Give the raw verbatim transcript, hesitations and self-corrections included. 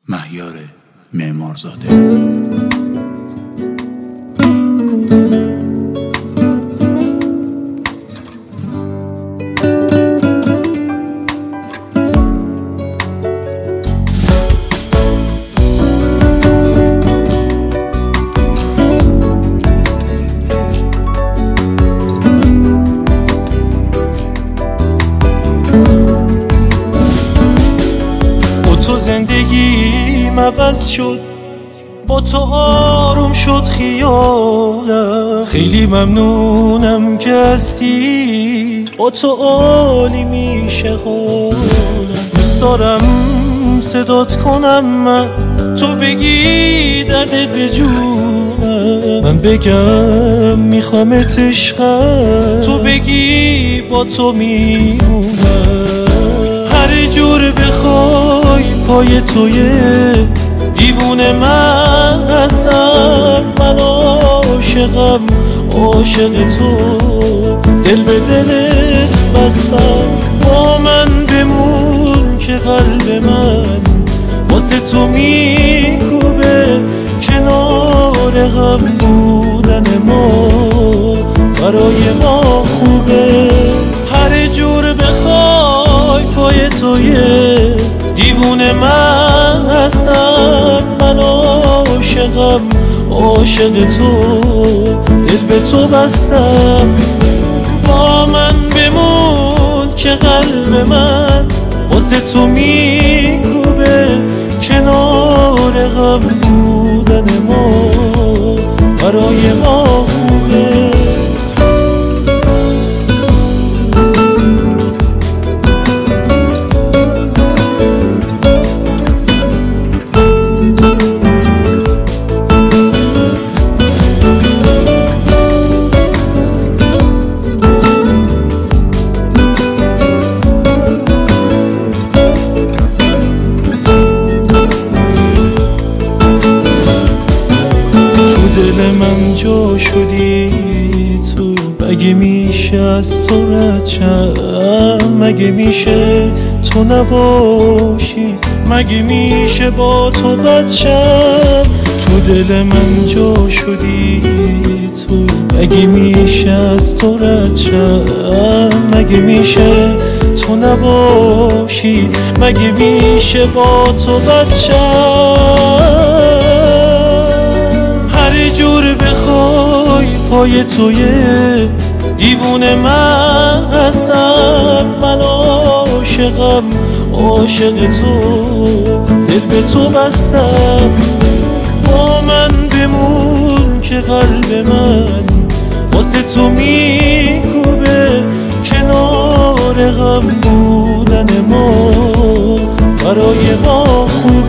مهیار معمارزاده. تو زندگیم عوض شد، با تو آروم شد خیالم. خیلی ممنونم که هستی، با تو عالی میشه حالم. دوست دارم صدات کنم من، تو بگی درد به جونم، من بگم میخوامت عشقم، تو بگی با تو میمونم. هر جور بخوای پای تویه، دیوونه من هستم، من عاشقم عاشق تو، دل به دلت بستم. با من بمون که قلب من واسه تو میکوبه، کنار غم بودن ما برای ما خوبه. هر جور بخوای پای تویه، دیوونه من هستم، من عاشقم عاشق تو، دل به تو بستم. با من بمون که قلب من واسه تو میکوبه، کنار غم بودن ما برای ما خوبه. دل من جا شدی تو، مگه میشه از تو رد شم؟ مگه میشه تو نباشی؟ مگه میشه با تو بد شم؟ تو دل من جا شدی تو، مگه میشه از تو رد شم؟ مگه میشه تو نباشی؟ مگه میشه با تو بد شم؟ هر جور بخوای پای تویه، دیوونه من هستم، من عاشقم عاشق تو، دل به تو بستم. با من بمون که قلب من واسه تو میکوبه، کنار غم بودن ما برای ما خوب.